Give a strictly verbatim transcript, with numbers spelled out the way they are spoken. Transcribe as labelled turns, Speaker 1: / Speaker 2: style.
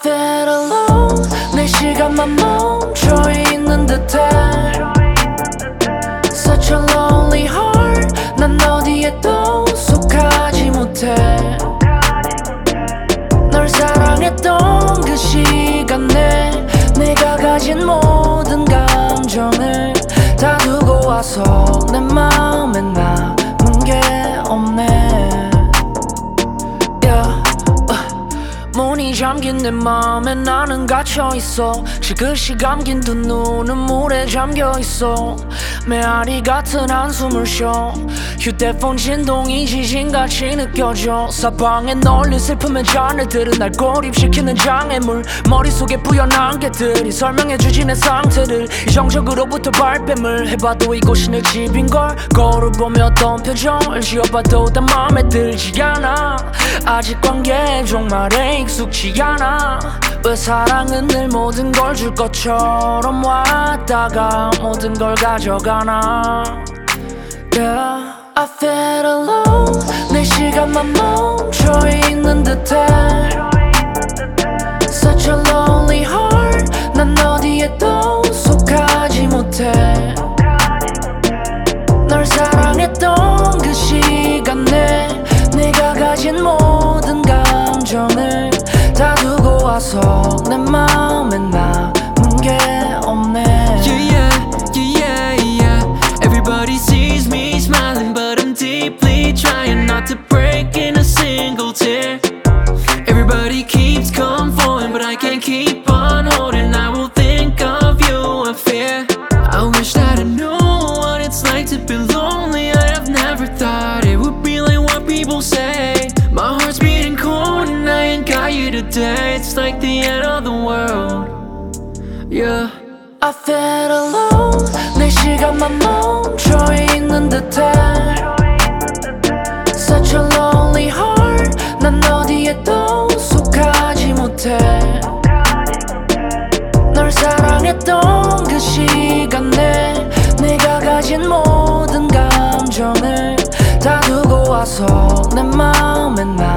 Speaker 1: feel alone. 내 시간만 멈춰 있는 듯해. Such a lonely heart. 난 어디에도 속하지 못해. 널 사랑했던 그 시간에 내가 가진 모든 감정을 다 두고 와서 내 마음에 남은 게 없네. yeah. 문이 잠긴 내 맘에 나는 갇혀있어. 지그시 감긴 두 눈은 물에 잠겨있어. 메아리 같은 한숨을 쉬어. 휴대폰 진동이 지진같이 느껴져. 사방에 널린 슬픔의 잔해들은 날 고립시키는 장애물. 머릿속에 뿌연한 개들이 설명해주지 내 상태를. 이정적으로부터 발뺌을 해봐도 이곳이 내 집인걸. 거울을 보며 어떤 표정을 지어봐도 다 맘에 들지 않아. 아직 관계에 정말에 익숙치 않아. 왜 사랑은 늘 모든 걸 줄 것처럼 왔다가 모든 걸 가져가나. yeah. I feel alone. 내 시간만 멈춰 있는 듯해. Such a lonely heart. 난 어디에도 속하지 못해. 널 사랑했던 그 시간에 내가 가진 모든 감정을 다 두고 와서 내 마음에 남은 게 없네.
Speaker 2: Yeah, yeah, yeah, yeah, yeah. Everybody sees me smiling, but I'm deeply trying not to break in a single tear. Everybody keeps coming, but I can't keep on holding. I will think of you in fear. I wish that I knew what it's like to be lonely. I have never thought it would be like what people say. My heart's beating cold and I ain't got you today. It's like the end of the world. Yeah.
Speaker 1: I feel alone. 내 시간만 멈춰 있는 듯해. Such a lonely heart. 난 어디에도 속하지 못해. 널 사랑했던 그 시간에 내가 가진 모든 감정을 다 두고 와서 내 마음에 나